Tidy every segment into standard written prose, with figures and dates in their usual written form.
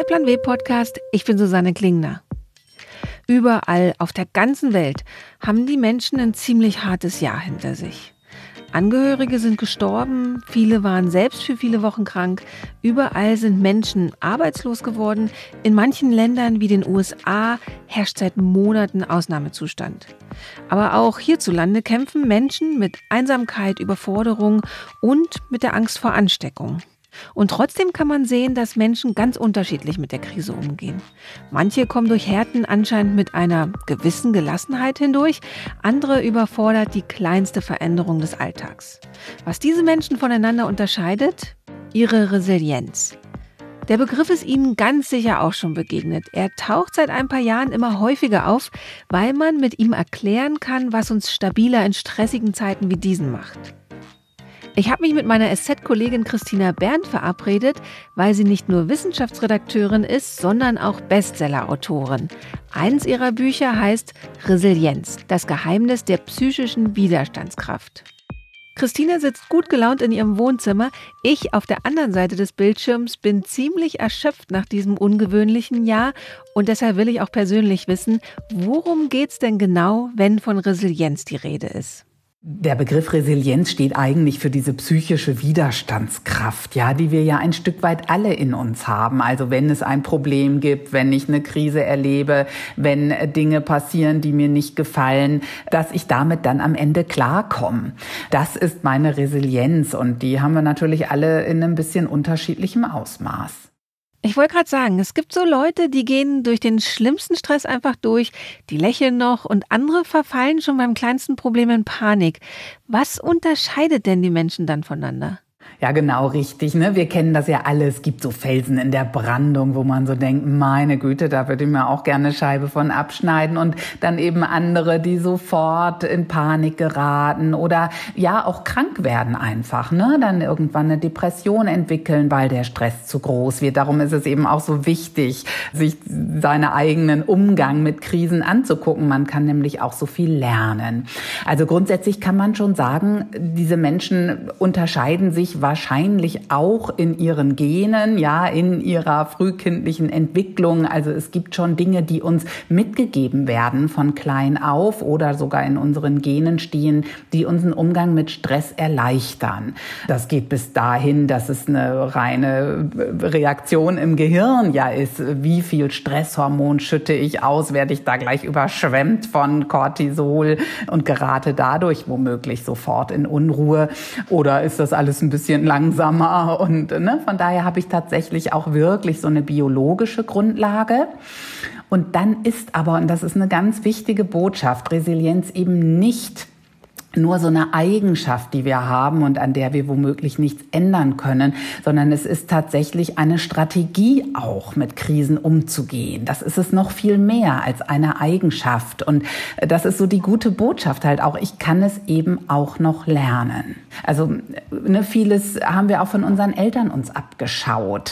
der Plan W Podcast. Ich bin Susanne Klingner. Überall auf der ganzen Welt haben die Menschen ein ziemlich hartes Jahr hinter sich. Angehörige sind gestorben, viele waren selbst für viele Wochen krank. Überall sind Menschen arbeitslos geworden. In manchen Ländern wie den USA herrscht seit Monaten Ausnahmezustand. Aber auch hierzulande kämpfen Menschen mit Einsamkeit, Überforderung und mit der Angst vor Ansteckung. Und trotzdem kann man sehen, dass Menschen ganz unterschiedlich mit der Krise umgehen. Manche kommen durch Härten anscheinend mit einer gewissen Gelassenheit hindurch, andere überfordert die kleinste Veränderung des Alltags. Was diese Menschen voneinander unterscheidet? Ihre Resilienz. Der Begriff ist Ihnen ganz sicher auch schon begegnet. Er taucht seit ein paar Jahren immer häufiger auf, weil man mit ihm erklären kann, was uns stabiler in stressigen Zeiten wie diesen macht. Ich habe mich mit meiner SZ-Kollegin Christina Berndt verabredet, weil sie nicht nur Wissenschaftsredakteurin ist, sondern auch Bestseller-Autorin. Eins ihrer Bücher heißt Resilienz, das Geheimnis der psychischen Widerstandskraft. Christina sitzt gut gelaunt in ihrem Wohnzimmer. Ich auf der anderen Seite des Bildschirms bin ziemlich erschöpft nach diesem ungewöhnlichen Jahr und deshalb will ich auch persönlich wissen, worum geht's denn genau, wenn von Resilienz die Rede ist? Der Begriff Resilienz steht eigentlich für diese psychische Widerstandskraft, ja, die wir ja ein Stück weit alle in uns haben. Also wenn es ein Problem gibt, wenn ich eine Krise erlebe, wenn Dinge passieren, die mir nicht gefallen, dass ich damit dann am Ende klarkomme. Das ist meine Resilienz und die haben wir natürlich alle in ein bisschen unterschiedlichem Ausmaß. Ich wollte gerade sagen, es gibt so Leute, die gehen durch den schlimmsten Stress einfach durch, die lächeln noch und andere verfallen schon beim kleinsten Problem in Panik. Was unterscheidet denn die Menschen dann voneinander? Ja, genau, richtig, ne? Wir kennen das ja alle. Es gibt so Felsen in der Brandung, wo man so denkt, meine Güte, da würde ich mir auch gerne eine Scheibe von abschneiden. Und dann eben andere, die sofort in Panik geraten oder ja auch krank werden einfach, ne? Dann irgendwann eine Depression entwickeln, weil der Stress zu groß wird. Darum ist es eben auch so wichtig, sich seinen eigenen Umgang mit Krisen anzugucken. Man kann nämlich auch so viel lernen. Also grundsätzlich kann man schon sagen, diese Menschen unterscheiden sich wahrscheinlich auch in ihren Genen, ja, in ihrer frühkindlichen Entwicklung. Also es gibt schon Dinge, die uns mitgegeben werden von klein auf oder sogar in unseren Genen stehen, die unseren Umgang mit Stress erleichtern. Das geht bis dahin, dass es eine reine Reaktion im Gehirn ja ist. Wie viel Stresshormon schütte ich aus? Werde ich da gleich überschwemmt von Cortisol und gerate dadurch womöglich sofort in Unruhe? Oder ist das alles ein bisschen langsamer und von daher habe ich tatsächlich auch wirklich so eine biologische Grundlage. Und dann ist aber, und das ist eine ganz wichtige Botschaft, Resilienz eben nicht nur so eine Eigenschaft, die wir haben und an der wir womöglich nichts ändern können, sondern es ist tatsächlich eine Strategie auch, mit Krisen umzugehen. Das ist es noch viel mehr als eine Eigenschaft. Und das ist so die gute Botschaft halt auch. Ich kann es eben auch noch lernen. Also vieles haben wir auch von unseren Eltern uns abgeschaut.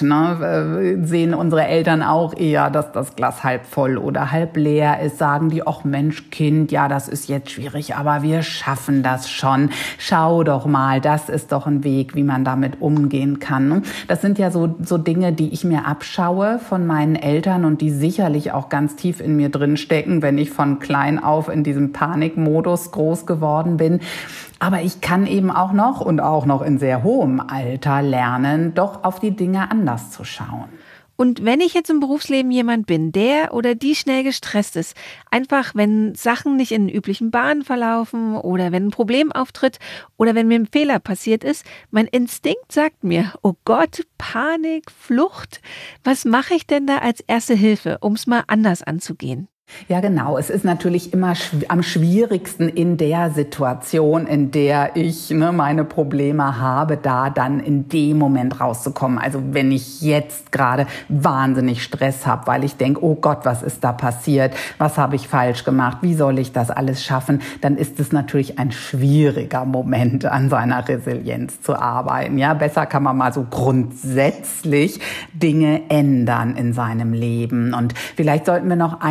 Sehen unsere Eltern auch eher, dass das Glas halb voll oder halb leer ist. Sagen die, ach Mensch, Kind, ja, das ist jetzt schwierig, aber wir schaffen das schon. Schau doch mal, das ist doch ein Weg, wie man damit umgehen kann. Das sind ja so Dinge, die ich mir abschaue von meinen Eltern und die sicherlich auch ganz tief in mir drin stecken, wenn ich von klein auf in diesem Panikmodus groß geworden bin. Aber ich kann eben auch noch in sehr hohem Alter lernen, doch auf die Dinge anders zu schauen. Und wenn ich jetzt im Berufsleben jemand bin, der oder die schnell gestresst ist, einfach wenn Sachen nicht in den üblichen Bahnen verlaufen oder wenn ein Problem auftritt oder wenn mir ein Fehler passiert ist, mein Instinkt sagt mir, oh Gott, Panik, Flucht, was mache ich denn da als erste Hilfe, um es mal anders anzugehen? Ja, genau. Es ist natürlich immer am schwierigsten in der Situation, in der ich meine Probleme habe, da dann in dem Moment rauszukommen. Also wenn ich jetzt gerade wahnsinnig Stress habe, weil ich denke, oh Gott, was ist da passiert? Was habe ich falsch gemacht? Wie soll ich das alles schaffen? Dann ist es natürlich ein schwieriger Moment, an seiner Resilienz zu arbeiten. Ja, besser kann man mal so grundsätzlich Dinge ändern in seinem Leben. Und vielleicht sollten wir noch einmal jetzt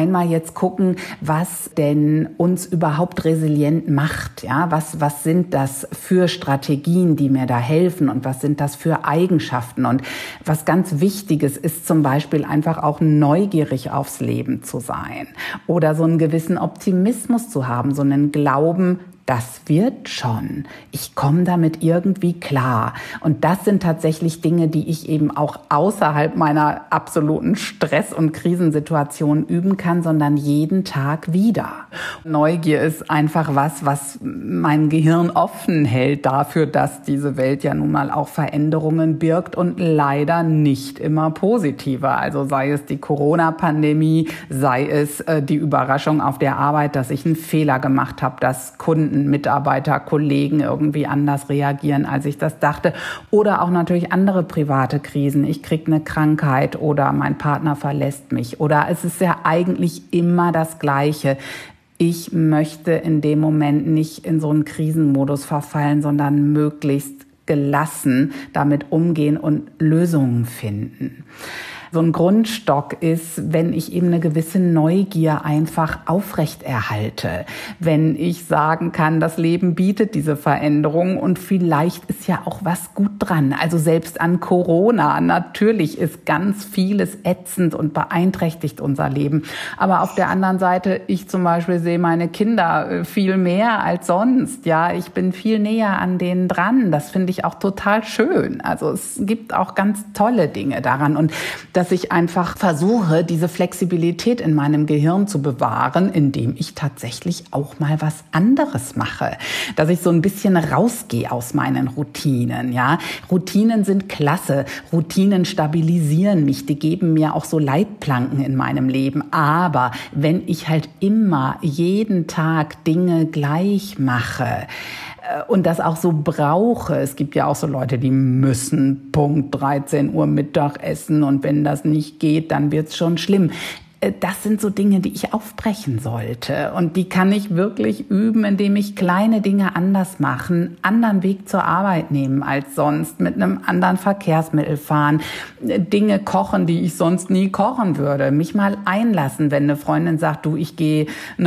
jetzt gucken, was denn uns überhaupt resilient macht. Ja, was sind das für Strategien, die mir da helfen und was sind das für Eigenschaften? Und was ganz Wichtiges ist zum Beispiel einfach auch neugierig aufs Leben zu sein oder so einen gewissen Optimismus zu haben, so einen Glauben, das wird schon. Ich komme damit irgendwie klar. Und das sind tatsächlich Dinge, die ich eben auch außerhalb meiner absoluten Stress- und Krisensituation üben kann, sondern jeden Tag wieder. Neugier ist einfach was mein Gehirn offen hält dafür, dass diese Welt ja nun mal auch Veränderungen birgt und leider nicht immer positive. Also sei es die Corona-Pandemie, sei es die Überraschung auf der Arbeit, dass ich einen Fehler gemacht habe, dass Kunden, Mitarbeiter, Kollegen irgendwie anders reagieren, als ich das dachte. Oder auch natürlich andere private Krisen. Ich kriege eine Krankheit oder mein Partner verlässt mich. Oder es ist ja eigentlich immer das Gleiche. Ich möchte in dem Moment nicht in so einen Krisenmodus verfallen, sondern möglichst gelassen damit umgehen und Lösungen finden. So ein Grundstock ist, wenn ich eben eine gewisse Neugier einfach aufrechterhalte. Wenn ich sagen kann, das Leben bietet diese Veränderung und vielleicht ist ja auch was gut dran. Also selbst an Corona, natürlich ist ganz vieles ätzend und beeinträchtigt unser Leben. Aber auf der anderen Seite, ich zum Beispiel sehe meine Kinder viel mehr als sonst. Ja, ich bin viel näher an denen dran. Das finde ich auch total schön. Also es gibt auch ganz tolle Dinge daran und dass ich einfach versuche, diese Flexibilität in meinem Gehirn zu bewahren, indem ich tatsächlich auch mal was anderes mache. Dass ich so ein bisschen rausgehe aus meinen Routinen, ja. Routinen sind klasse. Routinen stabilisieren mich. Die geben mir auch so Leitplanken in meinem Leben. Aber wenn ich halt immer jeden Tag Dinge gleich mache, und das auch so brauche. Es gibt ja auch so Leute, die müssen Punkt 13 Uhr Mittag essen und wenn das nicht geht, dann wird's schon schlimm. Das sind so Dinge, die ich aufbrechen sollte. Und die kann ich wirklich üben, indem ich kleine Dinge anders mache, einen anderen Weg zur Arbeit nehmen als sonst, mit einem anderen Verkehrsmittel fahren, Dinge kochen, die ich sonst nie kochen würde, mich mal einlassen, wenn eine Freundin sagt, du, ich gehe,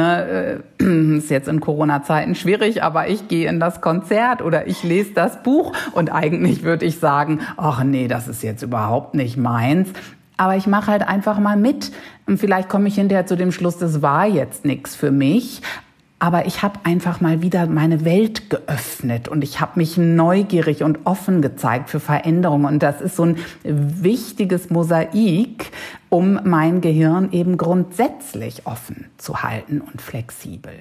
ist jetzt in Corona-Zeiten schwierig, aber ich gehe in das Konzert oder ich lese das Buch und eigentlich würde ich sagen, ach nee, das ist jetzt überhaupt nicht meins. Aber ich mache halt einfach mal mit. Und vielleicht komme ich hinterher zu dem Schluss, das war jetzt nichts für mich. Aber ich habe einfach mal wieder meine Welt geöffnet und ich habe mich neugierig und offen gezeigt für Veränderungen. Und das ist so ein wichtiges Mosaik, um mein Gehirn eben grundsätzlich offen zu halten und flexibel.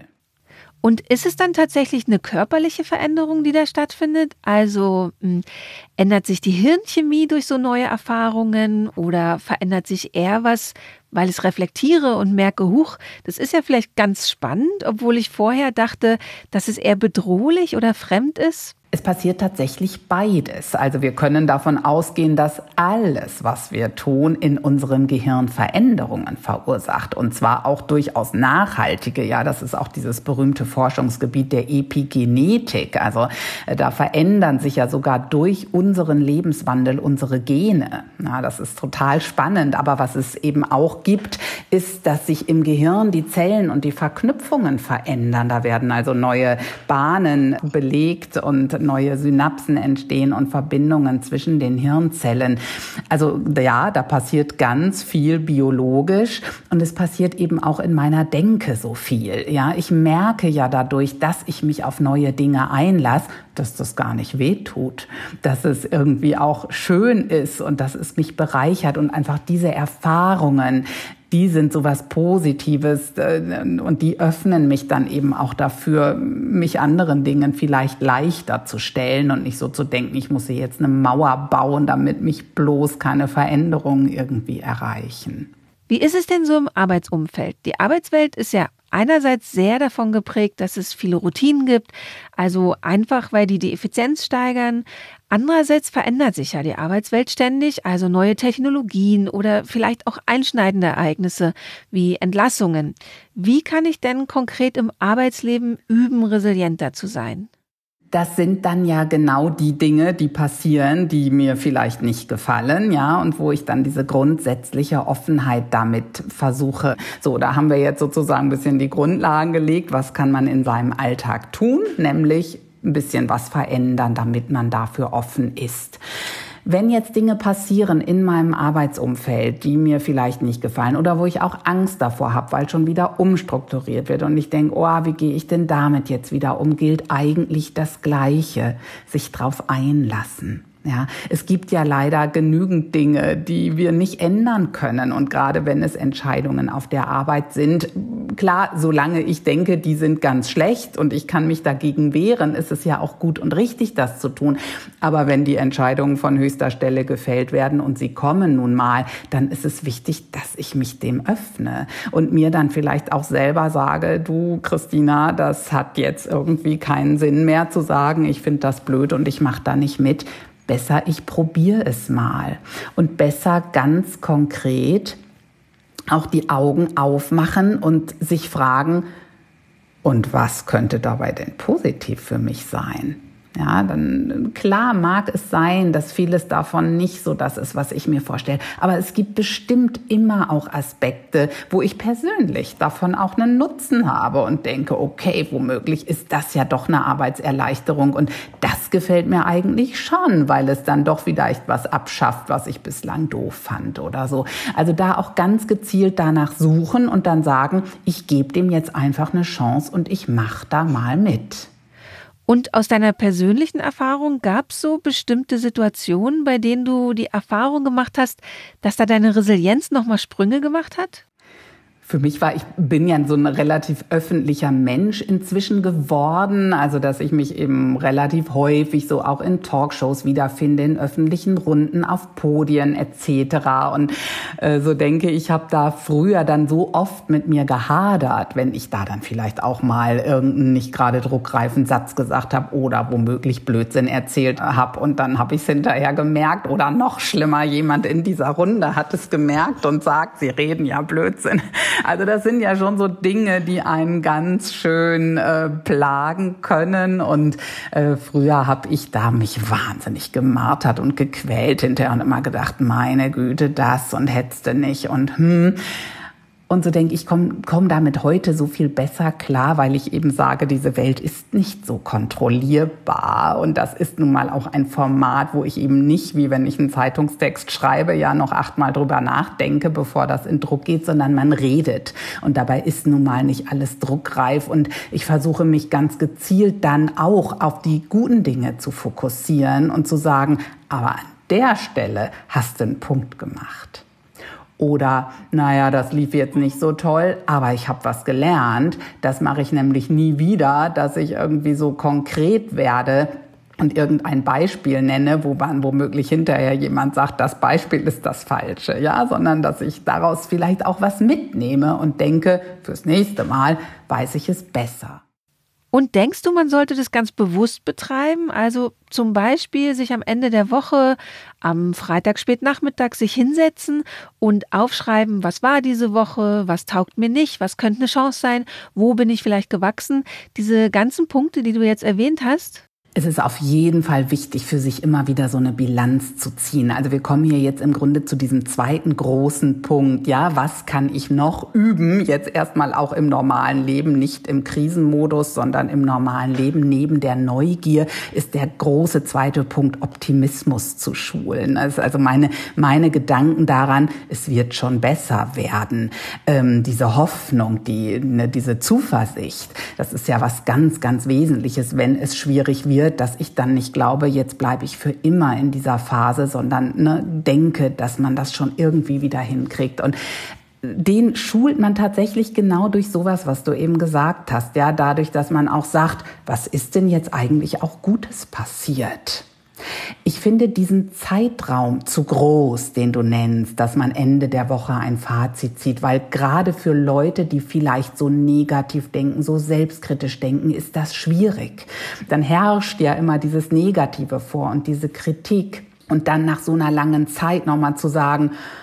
Und ist es dann tatsächlich eine körperliche Veränderung, die da stattfindet? Also ändert sich die Hirnchemie durch so neue Erfahrungen oder verändert sich eher was, weil ich reflektiere und merke, huch, das ist ja vielleicht ganz spannend, obwohl ich vorher dachte, dass es eher bedrohlich oder fremd ist? Es passiert tatsächlich beides. Also wir können davon ausgehen, dass alles, was wir tun, in unserem Gehirn Veränderungen verursacht. Und zwar auch durchaus nachhaltige. Ja, das ist auch dieses berühmte Forschungsgebiet der Epigenetik. Also da verändern sich ja sogar durch unseren Lebenswandel unsere Gene. Ja, das ist total spannend. Aber was es eben auch gibt, ist, dass sich im Gehirn die Zellen und die Verknüpfungen verändern. Da werden also neue Bahnen belegt und neue Synapsen entstehen und Verbindungen zwischen den Hirnzellen. Also ja, da passiert ganz viel biologisch und es passiert eben auch in meiner Denke so viel. Ja, ich merke ja dadurch, dass ich mich auf neue Dinge einlasse, dass das gar nicht wehtut, dass es irgendwie auch schön ist und dass es mich bereichert und einfach diese Erfahrungen, die sind so was Positives und die öffnen mich dann eben auch dafür, mich anderen Dingen vielleicht leichter zu stellen und nicht so zu denken, ich muss hier jetzt eine Mauer bauen, damit mich bloß keine Veränderungen irgendwie erreichen. Wie ist es denn so im Arbeitsumfeld? Die Arbeitswelt ist ja einerseits sehr davon geprägt, dass es viele Routinen gibt, also einfach, weil die Effizienz steigern. Andererseits verändert sich ja die Arbeitswelt ständig, also neue Technologien oder vielleicht auch einschneidende Ereignisse wie Entlassungen. Wie kann ich denn konkret im Arbeitsleben üben, resilienter zu sein? Das sind dann ja genau die Dinge, die passieren, die mir vielleicht nicht gefallen, ja, und wo ich dann diese grundsätzliche Offenheit damit versuche. So, da haben wir jetzt sozusagen ein bisschen die Grundlagen gelegt. Was kann man in seinem Alltag tun? Nämlich ein bisschen was verändern, damit man dafür offen ist. Wenn jetzt Dinge passieren in meinem Arbeitsumfeld, die mir vielleicht nicht gefallen oder wo ich auch Angst davor habe, weil schon wieder umstrukturiert wird und ich denke, oh, wie gehe ich denn damit jetzt wieder um, gilt eigentlich das Gleiche, sich drauf einlassen. Ja, es gibt ja leider genügend Dinge, die wir nicht ändern können. Und gerade wenn es Entscheidungen auf der Arbeit sind, klar, solange ich denke, die sind ganz schlecht und ich kann mich dagegen wehren, ist es ja auch gut und richtig, das zu tun. Aber wenn die Entscheidungen von höchster Stelle gefällt werden und sie kommen nun mal, dann ist es wichtig, dass ich mich dem öffne und mir dann vielleicht auch selber sage, du Christina, das hat jetzt irgendwie keinen Sinn mehr zu sagen, ich finde das blöd und ich mache da nicht mit. Besser, ich probiere es mal. Und besser ganz konkret auch die Augen aufmachen und sich fragen, und was könnte dabei denn positiv für mich sein? Ja, dann klar mag es sein, dass vieles davon nicht so das ist, was ich mir vorstelle. Aber es gibt bestimmt immer auch Aspekte, wo ich persönlich davon auch einen Nutzen habe und denke, okay, womöglich ist das ja doch eine Arbeitserleichterung. Und das gefällt mir eigentlich schon, weil es dann doch vielleicht was abschafft, was ich bislang doof fand oder so. Also da auch ganz gezielt danach suchen und dann sagen, ich gebe dem jetzt einfach eine Chance und ich mache da mal mit. Und aus deiner persönlichen Erfahrung gab es so bestimmte Situationen, bei denen du die Erfahrung gemacht hast, dass da deine Resilienz nochmal Sprünge gemacht hat? Für mich ich bin ja so ein relativ öffentlicher Mensch inzwischen geworden, also dass ich mich eben relativ häufig so auch in Talkshows wiederfinde, in öffentlichen Runden, auf Podien etc. Und so denke ich, habe da früher dann so oft mit mir gehadert, wenn ich da dann vielleicht auch mal irgendeinen nicht gerade druckreifen Satz gesagt habe oder womöglich Blödsinn erzählt habe und dann habe ich es hinterher gemerkt oder noch schlimmer, jemand in dieser Runde hat es gemerkt und sagt, sie reden ja Blödsinn. Also das sind ja schon so Dinge, die einen ganz schön plagen können. Und früher habe ich da mich wahnsinnig gemartert und gequält hinterher und immer gedacht, meine Güte, das und hättest du nicht und Und so denke ich, komm damit heute so viel besser klar, weil ich eben sage, diese Welt ist nicht so kontrollierbar. Und das ist nun mal auch ein Format, wo ich eben nicht, wie wenn ich einen Zeitungstext schreibe, ja noch 8-mal drüber nachdenke, bevor das in Druck geht, sondern man redet. Und dabei ist nun mal nicht alles druckreif. Und ich versuche mich ganz gezielt dann auch auf die guten Dinge zu fokussieren und zu sagen, aber an der Stelle hast du einen Punkt gemacht. Oder, naja, das lief jetzt nicht so toll, aber ich habe was gelernt. Das mache ich nämlich nie wieder, dass ich irgendwie so konkret werde und irgendein Beispiel nenne, wo man womöglich hinterher jemand sagt, das Beispiel ist das Falsche, ja, sondern dass ich daraus vielleicht auch was mitnehme und denke, fürs nächste Mal weiß ich es besser. Und denkst du, man sollte das ganz bewusst betreiben? Also zum Beispiel sich am Ende der Woche, am Freitag spätnachmittag sich hinsetzen und aufschreiben, was war diese Woche, was taugt mir nicht, was könnte eine Chance sein, wo bin ich vielleicht gewachsen? Diese ganzen Punkte, die du jetzt erwähnt hast? Es ist auf jeden Fall wichtig, für sich immer wieder so eine Bilanz zu ziehen. Also wir kommen hier jetzt im Grunde zu diesem zweiten großen Punkt. Ja, was kann ich noch üben? Jetzt erstmal auch im normalen Leben, nicht im Krisenmodus, sondern im normalen Leben. Neben der Neugier ist der große zweite Punkt, Optimismus zu schulen. Also meine Gedanken daran, es wird schon besser werden. Diese Hoffnung, diese Zuversicht, das ist ja was ganz, ganz Wesentliches, wenn es schwierig wird, dass ich dann nicht glaube, jetzt bleibe ich für immer in dieser Phase, sondern denke, dass man das schon irgendwie wieder hinkriegt. Und den schult man tatsächlich genau durch sowas, was du eben gesagt hast. Ja, dadurch, dass man auch sagt, was ist denn jetzt eigentlich auch Gutes passiert? Ich finde diesen Zeitraum zu groß, den du nennst, dass man Ende der Woche ein Fazit zieht, weil gerade für Leute, die vielleicht so negativ denken, so selbstkritisch denken, ist das schwierig. Dann herrscht ja immer dieses Negative vor und diese Kritik. Und dann nach so einer langen Zeit nochmal zu sagen,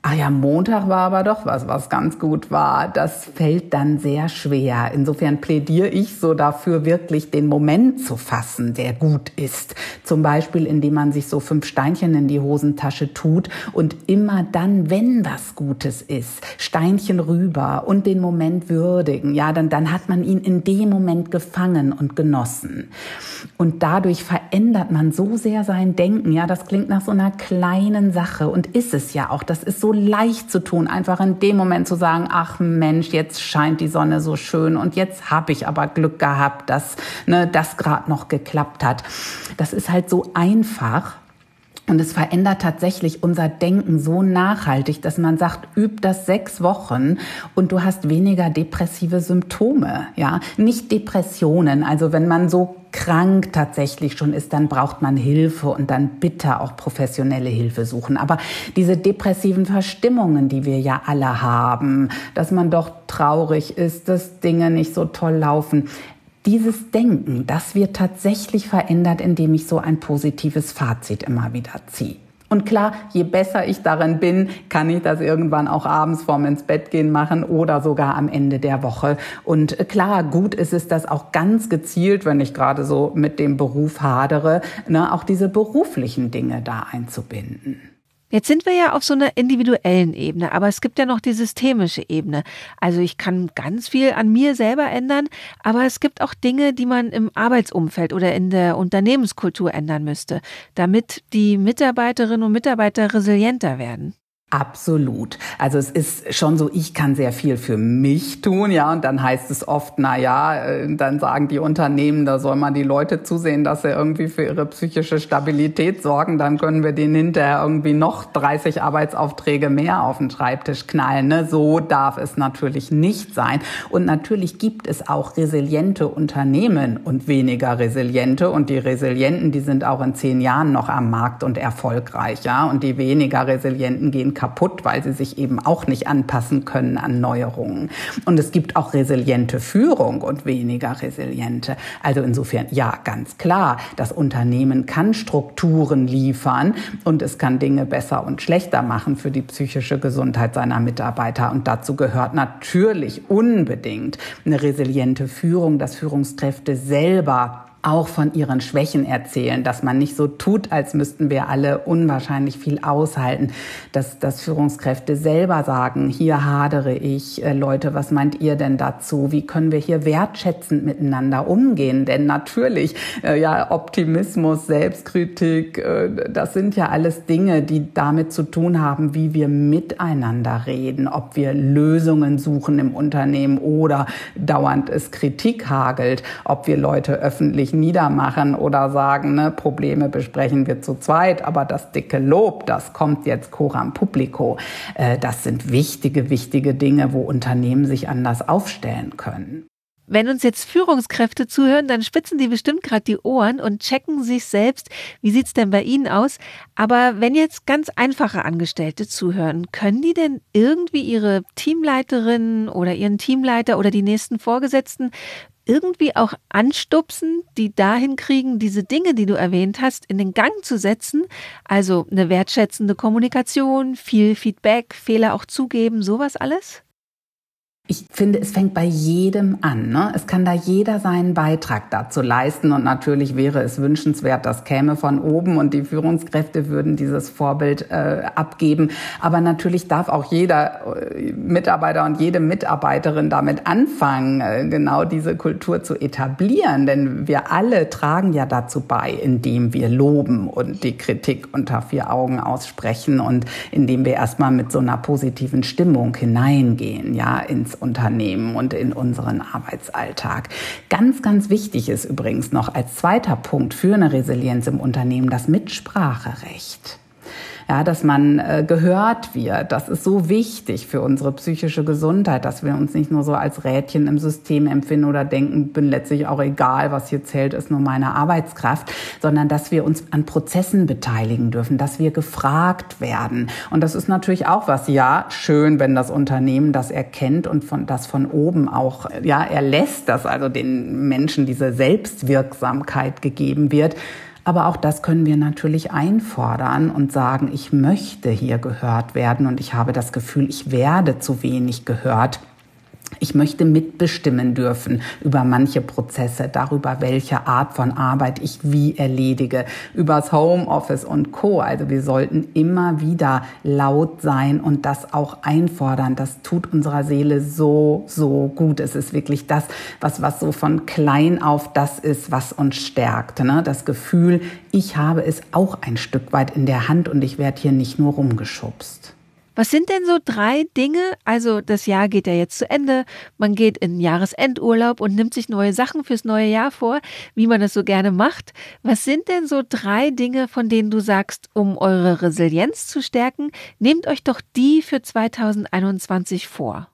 Ah ja, Montag war aber doch was ganz gut war. Das fällt dann sehr schwer. Insofern plädiere ich so dafür, wirklich den Moment zu fassen, der gut ist. Zum Beispiel, indem man sich so 5 Steinchen in die Hosentasche tut und immer dann, wenn was Gutes ist, Steinchen rüber und den Moment würdigen. Ja, dann hat man ihn in dem Moment gefangen und genossen. Und dadurch verändert man so sehr sein Denken. Ja, das klingt nach so einer kleinen Sache und ist es ja auch. Das ist so leicht zu tun, einfach in dem Moment zu sagen, ach Mensch, jetzt scheint die Sonne so schön und jetzt habe ich aber Glück gehabt, dass das gerade noch geklappt hat. Das ist halt so einfach. Und es verändert tatsächlich unser Denken so nachhaltig, dass man sagt, üb das 6 Wochen und du hast weniger depressive Symptome. Ja, nicht Depressionen. Also wenn man so krank tatsächlich schon ist, dann braucht man Hilfe und dann bitte auch professionelle Hilfe suchen. Aber diese depressiven Verstimmungen, die wir ja alle haben, dass man doch traurig ist, dass Dinge nicht so toll laufen, dieses Denken, das wird tatsächlich verändert, indem ich so ein positives Fazit immer wieder ziehe. Und klar, je besser ich darin bin, kann ich das irgendwann auch abends vorm ins Bett gehen machen oder sogar am Ende der Woche. Und klar, gut ist es, das auch ganz gezielt, wenn ich gerade so mit dem Beruf hadere, auch diese beruflichen Dinge da einzubinden. Jetzt sind wir ja auf so einer individuellen Ebene, aber es gibt ja noch die systemische Ebene. Also ich kann ganz viel an mir selber ändern, aber es gibt auch Dinge, die man im Arbeitsumfeld oder in der Unternehmenskultur ändern müsste, damit die Mitarbeiterinnen und Mitarbeiter resilienter werden. Absolut. Also es ist schon so, ich kann sehr viel für mich tun, ja, und dann heißt es oft, dann sagen die Unternehmen, da soll man die Leute zusehen, dass sie irgendwie für ihre psychische Stabilität sorgen, dann können wir denen hinterher irgendwie noch 30 Arbeitsaufträge mehr auf den Schreibtisch knallen, ne? So darf es natürlich nicht sein. Und natürlich gibt es auch resiliente Unternehmen und weniger resiliente, und die Resilienten, die sind auch in 10 Jahren noch am Markt und erfolgreich, ja, und die weniger resilienten gehen kaputt, weil sie sich eben auch nicht anpassen können an Neuerungen. Und es gibt auch resiliente Führung und weniger resiliente. Also insofern, ja, ganz klar, das Unternehmen kann Strukturen liefern und es kann Dinge besser und schlechter machen für die psychische Gesundheit seiner Mitarbeiter. Und dazu gehört natürlich unbedingt eine resiliente Führung, dass Führungskräfte selber auch von ihren Schwächen erzählen, dass man nicht so tut, als müssten wir alle unwahrscheinlich viel aushalten, dass Führungskräfte selber sagen, hier hadere ich, Leute, was meint ihr denn dazu? Wie können wir hier wertschätzend miteinander umgehen? Denn natürlich, Optimismus, Selbstkritik, das sind ja alles Dinge, die damit zu tun haben, wie wir miteinander reden, ob wir Lösungen suchen im Unternehmen oder dauernd es Kritik hagelt, ob wir Leute öffentlich niedermachen oder sagen, Probleme besprechen wir zu zweit, aber das dicke Lob, das kommt jetzt coram publico. Das sind wichtige Dinge, wo Unternehmen sich anders aufstellen können. Wenn uns jetzt Führungskräfte zuhören, dann spitzen die bestimmt gerade die Ohren und checken sich selbst, wie sieht's denn bei ihnen aus? Aber wenn jetzt ganz einfache Angestellte zuhören, können die denn irgendwie ihre Teamleiterin oder ihren Teamleiter oder die nächsten Vorgesetzten irgendwie auch anstupsen, die dahin kriegen, diese Dinge, die du erwähnt hast, in den Gang zu setzen? Also eine wertschätzende Kommunikation, viel Feedback, Fehler auch zugeben, sowas alles? Ich finde, es fängt bei jedem an, ne? Es kann da jeder seinen Beitrag dazu leisten und natürlich wäre es wünschenswert, das käme von oben und die Führungskräfte würden dieses Vorbild abgeben. Aber natürlich darf auch jeder Mitarbeiter und jede Mitarbeiterin damit anfangen, genau diese Kultur zu etablieren, denn wir alle tragen ja dazu bei, indem wir loben und die Kritik unter 4 Augen aussprechen und indem wir erstmal mit so einer positiven Stimmung hineingehen, ja, ins Unternehmen und in unseren Arbeitsalltag. Ganz, ganz wichtig ist übrigens noch als zweiter Punkt für eine Resilienz im Unternehmen das Mitspracherecht. Ja, dass man gehört wird. Das ist so wichtig für unsere psychische Gesundheit, dass wir uns nicht nur so als Rädchen im System empfinden oder denken, bin letztlich auch egal, was hier zählt, ist nur meine Arbeitskraft, sondern dass wir uns an Prozessen beteiligen dürfen, dass wir gefragt werden. Und das ist natürlich auch was, ja, schön, wenn das Unternehmen das erkennt und das von oben auch, erlässt, dass also den Menschen diese Selbstwirksamkeit gegeben wird. Aber auch das können wir natürlich einfordern und sagen, ich möchte hier gehört werden und ich habe das Gefühl, ich werde zu wenig gehört. Ich möchte mitbestimmen dürfen über manche Prozesse, darüber, welche Art von Arbeit ich wie erledige, übers Homeoffice und Co. Also wir sollten immer wieder laut sein und das auch einfordern. Das tut unserer Seele so, so gut. Es ist wirklich das, was so von klein auf das ist, was uns stärkt. Ne? Das Gefühl, ich habe es auch ein Stück weit in der Hand und ich werde hier nicht nur rumgeschubst. Was sind denn so 3 Dinge, also das Jahr geht ja jetzt zu Ende, man geht in Jahresendurlaub und nimmt sich neue Sachen fürs neue Jahr vor, wie man das so gerne macht. Was sind denn so 3 Dinge, von denen du sagst, um eure Resilienz zu stärken, nehmt euch doch die für 2021 vor?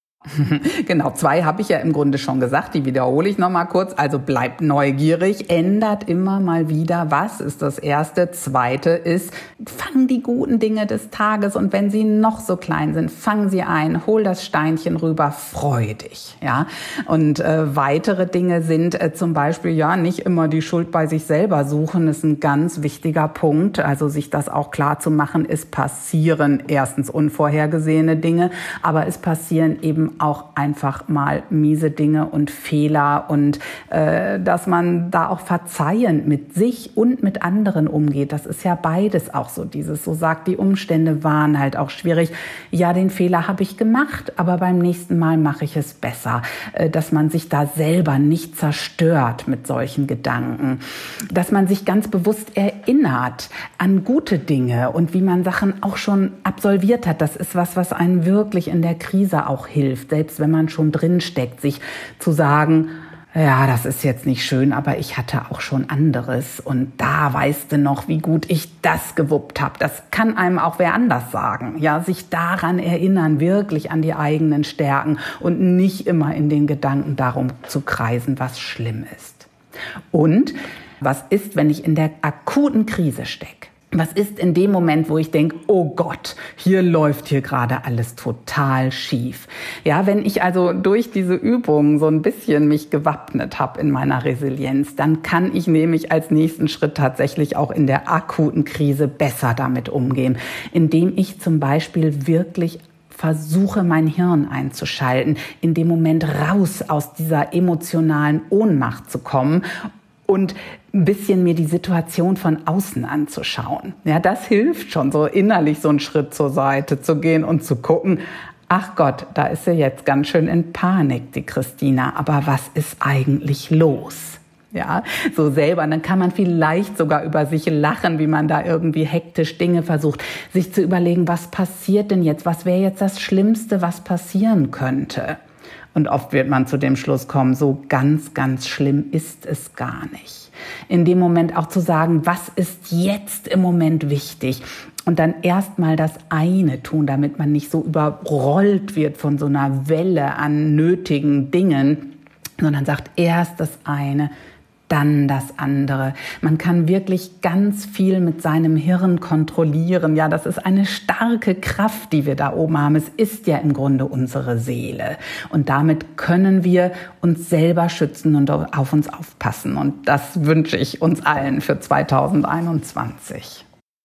Genau, 2 habe ich ja im Grunde schon gesagt, die wiederhole ich nochmal kurz. Also bleibt neugierig, ändert immer mal wieder was, ist das Erste. Zweite ist, fang die guten Dinge des Tages und wenn sie noch so klein sind, fang sie ein, hol das Steinchen rüber, freu dich. Ja? Und weitere Dinge sind zum Beispiel, ja, nicht immer die Schuld bei sich selber suchen, ist ein ganz wichtiger Punkt. Also sich das auch klar zu machen, es passieren erstens unvorhergesehene Dinge, aber es passieren eben auch einfach mal miese Dinge und Fehler und dass man da auch verzeihend mit sich und mit anderen umgeht. Das ist ja beides auch so dieses, so sagt, die Umstände waren halt auch schwierig. Ja, den Fehler habe ich gemacht, aber beim nächsten Mal mache ich es besser. Dass man sich da selber nicht zerstört mit solchen Gedanken. Dass man sich ganz bewusst erinnert an gute Dinge und wie man Sachen auch schon absolviert hat. Das ist was einem wirklich in der Krise auch hilft. Selbst wenn man schon drin steckt, sich zu sagen, ja, das ist jetzt nicht schön, aber ich hatte auch schon anderes und da weißt du noch, wie gut ich das gewuppt habe. Das kann einem auch wer anders sagen. Ja, sich daran erinnern, wirklich an die eigenen Stärken und nicht immer in den Gedanken darum zu kreisen, was schlimm ist. Und was ist, wenn ich in der akuten Krise stecke? Was ist in dem Moment, wo ich denke, oh Gott, hier läuft hier gerade alles total schief. Ja, wenn ich also durch diese Übung so ein bisschen mich gewappnet habe in meiner Resilienz, dann kann ich nämlich als nächsten Schritt tatsächlich auch in der akuten Krise besser damit umgehen, indem ich zum Beispiel wirklich versuche, mein Hirn einzuschalten, in dem Moment raus aus dieser emotionalen Ohnmacht zu kommen und ein bisschen mir die Situation von außen anzuschauen. Ja, das hilft schon, so innerlich so einen Schritt zur Seite zu gehen und zu gucken, ach Gott, da ist sie jetzt ganz schön in Panik, die Christina, aber was ist eigentlich los? Ja, so selber. Und dann kann man vielleicht sogar über sich lachen, wie man da irgendwie hektisch Dinge versucht, sich zu überlegen, was passiert denn jetzt? Was wäre jetzt das Schlimmste, was passieren könnte? Und oft wird man zu dem Schluss kommen, so ganz, ganz schlimm ist es gar nicht. In dem Moment auch zu sagen, was ist jetzt im Moment wichtig? Und dann erstmal das eine tun, damit man nicht so überrollt wird von so einer Welle an nötigen Dingen, sondern sagt erst das eine, dann das andere. Man kann wirklich ganz viel mit seinem Hirn kontrollieren. Ja, das ist eine starke Kraft, die wir da oben haben. Es ist ja im Grunde unsere Seele. Und damit können wir uns selber schützen und auf uns aufpassen. Und das wünsche ich uns allen für 2021.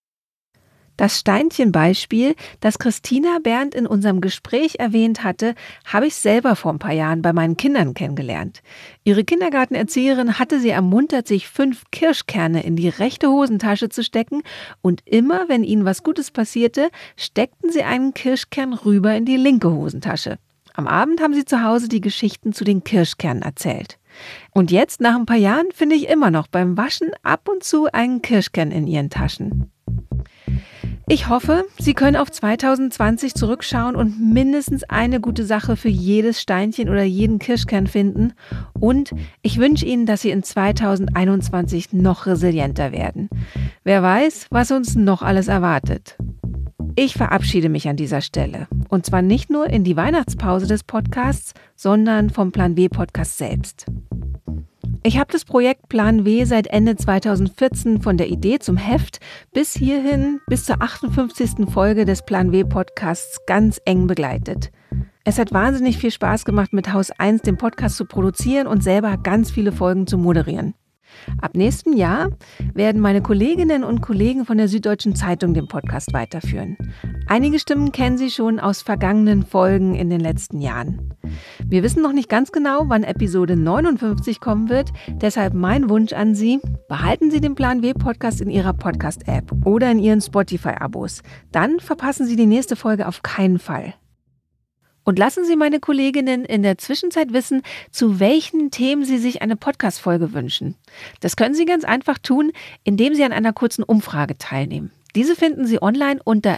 Das Steinchenbeispiel, das Christina Berndt in unserem Gespräch erwähnt hatte, habe ich selber vor ein paar Jahren bei meinen Kindern kennengelernt. Ihre Kindergartenerzieherin hatte sie ermuntert, sich 5 Kirschkerne in die rechte Hosentasche zu stecken und immer, wenn ihnen was Gutes passierte, steckten sie einen Kirschkern rüber in die linke Hosentasche. Am Abend haben sie zu Hause die Geschichten zu den Kirschkernen erzählt. Und jetzt, nach ein paar Jahren, finde ich immer noch beim Waschen ab und zu einen Kirschkern in ihren Taschen. Ich hoffe, Sie können auf 2020 zurückschauen und mindestens eine gute Sache für jedes Steinchen oder jeden Kirschkern finden. Und ich wünsche Ihnen, dass Sie in 2021 noch resilienter werden. Wer weiß, was uns noch alles erwartet. Ich verabschiede mich an dieser Stelle. Und zwar nicht nur in die Weihnachtspause des Podcasts, sondern vom Plan W Podcast selbst. Ich habe das Projekt Plan W seit Ende 2014 von der Idee zum Heft bis hierhin, bis zur 58. Folge des Plan W Podcasts ganz eng begleitet. Es hat wahnsinnig viel Spaß gemacht, mit Haus 1 den Podcast zu produzieren und selber ganz viele Folgen zu moderieren. Ab nächstem Jahr werden meine Kolleginnen und Kollegen von der Süddeutschen Zeitung den Podcast weiterführen. Einige Stimmen kennen Sie schon aus vergangenen Folgen in den letzten Jahren. Wir wissen noch nicht ganz genau, wann Episode 59 kommen wird, deshalb mein Wunsch an Sie: Behalten Sie den Plan W Podcast in Ihrer Podcast-App oder in Ihren Spotify-Abos. Dann verpassen Sie die nächste Folge auf keinen Fall. Und lassen Sie meine Kolleginnen in der Zwischenzeit wissen, zu welchen Themen Sie sich eine Podcast-Folge wünschen. Das können Sie ganz einfach tun, indem Sie an einer kurzen Umfrage teilnehmen. Diese finden Sie online unter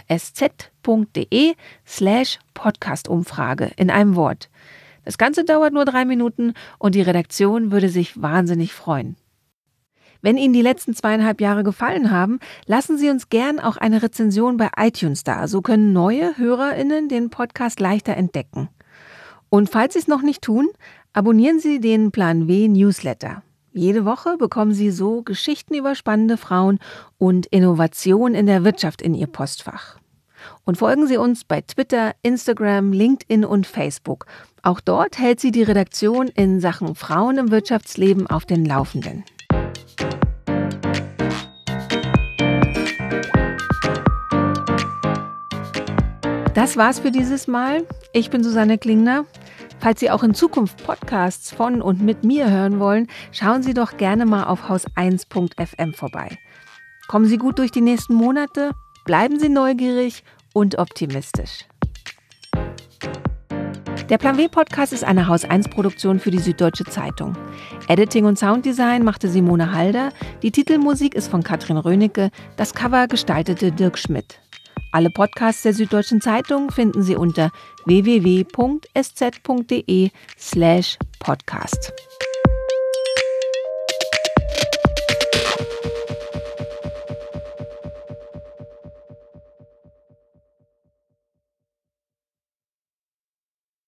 sz.de/Podcast-Umfrage in einem Wort. Das Ganze dauert nur 3 Minuten und die Redaktion würde sich wahnsinnig freuen. Wenn Ihnen die letzten 2,5 Jahre gefallen haben, lassen Sie uns gern auch eine Rezension bei iTunes da. So können neue HörerInnen den Podcast leichter entdecken. Und falls Sie es noch nicht tun, abonnieren Sie den Plan W Newsletter. Jede Woche bekommen Sie so Geschichten über spannende Frauen und Innovation in der Wirtschaft in Ihr Postfach. Und folgen Sie uns bei Twitter, Instagram, LinkedIn und Facebook. Auch dort hält Sie die Redaktion in Sachen Frauen im Wirtschaftsleben auf den Laufenden. Das war's für dieses Mal. Ich bin Susanne Klingner. Falls Sie auch in Zukunft Podcasts von und mit mir hören wollen, schauen Sie doch gerne mal auf haus1.fm vorbei. Kommen Sie gut durch die nächsten Monate, bleiben Sie neugierig und optimistisch. Der Plan W Podcast ist eine Haus1-Produktion für die Süddeutsche Zeitung. Editing und Sounddesign machte Simone Halder, die Titelmusik ist von Katrin Rönecke, das Cover gestaltete Dirk Schmidt. Alle Podcasts der Süddeutschen Zeitung finden Sie unter www.sz.de/podcast.